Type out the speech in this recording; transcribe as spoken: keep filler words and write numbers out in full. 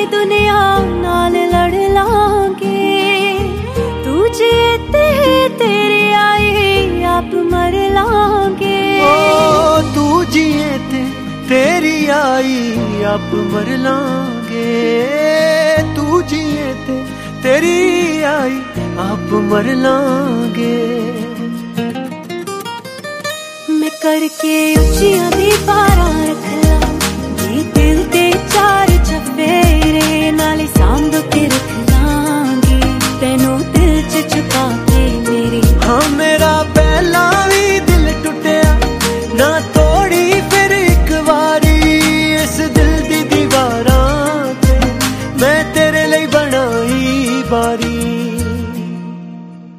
दुनिया नाल लड़ लांगे, तू जीते तेरी आई आप मर लांगे। ओ तू जिए ते तेरी आई आप मर लांगे, तू जिए ते तेरी आई आप मर लांगे। मैं करके उच्चियां दी पारां